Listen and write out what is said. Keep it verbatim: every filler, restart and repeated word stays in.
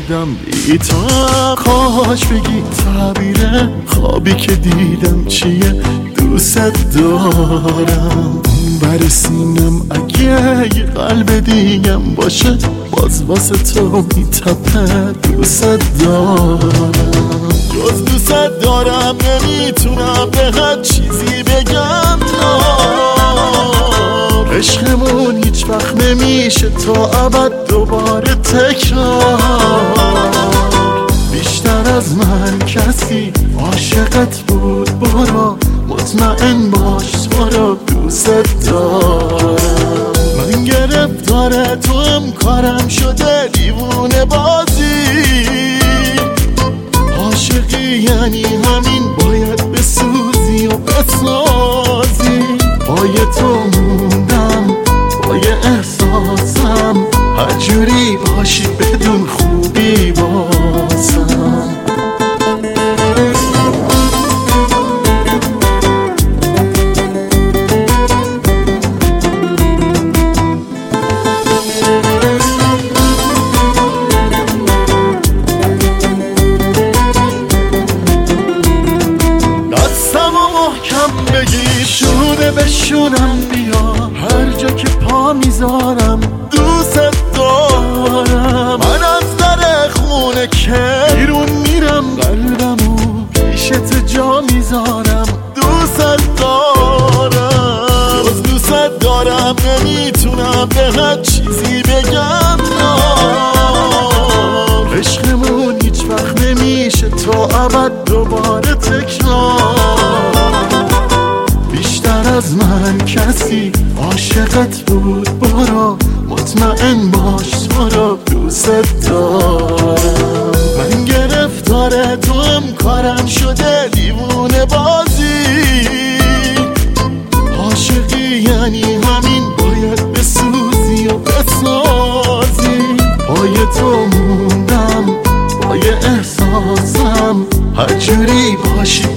بودم بی تو. کاش بگی تعبیر خوابی که دیدم چیه، دوست دارم. بر سینم اگه یه قلب دیگم باشه، باز واسه تو میتپه، دوست دارم. جز دوست دارم نمیتونم به هر چیزی بگم نه. عشقمون هیچ وقت نمیشه تا ابد دوباره تکرار. بیشتر از من کسی عاشقت بود، برو مطمئن باش تو رو دوست دارم. من گرفتار تو هم کارم شده دیوونه بازی. عاشقی یعنی همین، باید بسوزی و بسازی. پای تو موندم، پای احساسم، هر جوری باشی بدون خوبی بازم. بگی شونه بشونم بیا، هر جا که پا میذارم دوست دارم. من از در خونه که بیرون میرم، قلبمو پیشت جا میذارم، دوست دارم. جز دوست دارم نمیتونم به هر چیزی بگم نه. عشقمون هیچ وقت نمیشه تا ابد دوباره تکرار. از من کسی عاشقت بود، برو مطمئن باش تو رو دوست دارم. من گرفتار تو هم کارم شده دیوونه بازی. عاشقی یعنی همین، باید بسوزی و بسازی. پای تو موندم، پای احساسم، هر جوری باشی